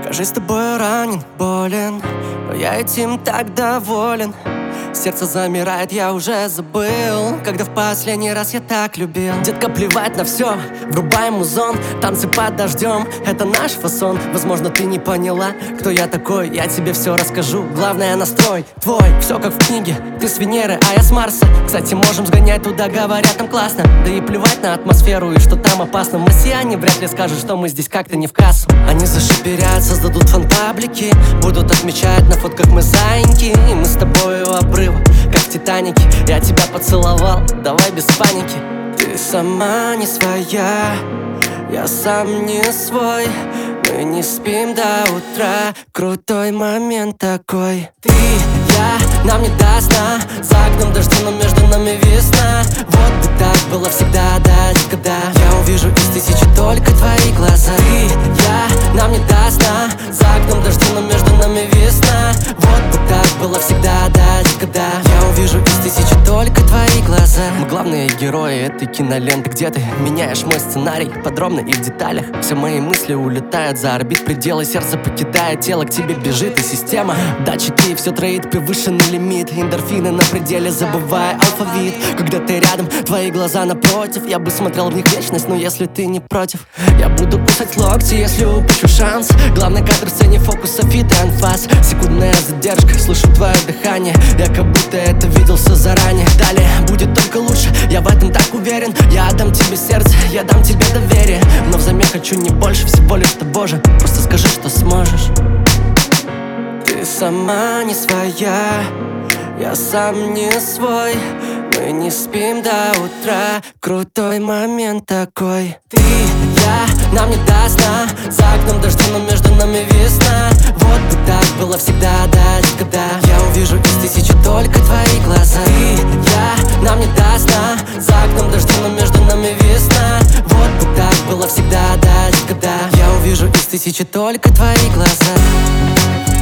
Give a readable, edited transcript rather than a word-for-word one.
Жизнь с тобой ранен, болен, но я этим так доволен. Сердце замирает, я уже забыл, когда в последний раз я так любил. Детка, плевать на все, врубаем музон, танцы под дождем, это наш фасон. Возможно, ты не поняла, кто я такой, я тебе все расскажу. Главное, настрой твой, все как в книге. Ты с Венеры, а я с Марса. Кстати, можем сгонять туда, говорят, там классно. Да и плевать на атмосферу и что там опасно. Марсиане вряд ли скажут, что мы здесь как-то не в кассу. Они зашиперят, создадут фан-паблики, будут отмечать на фотках мы заиньки. И мы с тобой у обрыва, как в Титанике. Я тебя поцеловал, давай без паники. Ты сама не своя, я сам не свой. Мы не спим до утра, крутой момент такой. Ты, я, нам не до сна, за окном дожди, но между нами весна. Вот бы так было всегда, да, когда я увижу из тысячи только твои глаза. Ты, я, нам не до сна, за окном дожди, но между нами весна. Вот бы так было всегда, да, когда я увижу из тысячи только твои глаза. Мы главные герои этой киноленты, где ты меняешь мой сценарий подробно и в деталях. Все мои мысли улетают за орбит предела, сердце покидает тело, к тебе бежит и система. Датчики все троит, превышенный лимит, эндорфины на пределе, забывая алфавит. Когда ты рядом, твои глаза напротив, я бы смотрел в них вечность, но если ты не против, я буду кусать локти, если упущу шанс. Главный кадр в сцене, фокус, софит и анфас. Секундная задержка, слышу твое дыхание, я как будто это видел все заранее. Далее будет только лучше, я в этом так уверен. Я отдам тебе сердце, я дам тебе доверие, но взамен хочу не больше, всего лишь того же. Просто скажи, что сможешь. Ты сама не своя, я сам не свой. Мы не спим до утра, крутой момент такой. Ты, я, нам не до сна, за окном дожди, но между нами весна. Вот бы так было всегда, да, когда я увижу из тысячи только твои глаза. Ты, я, нам не до сна, за окном дожди, но между нами весна. Вот бы так было всегда, да, когда я увижу из тысячи только твои глаза.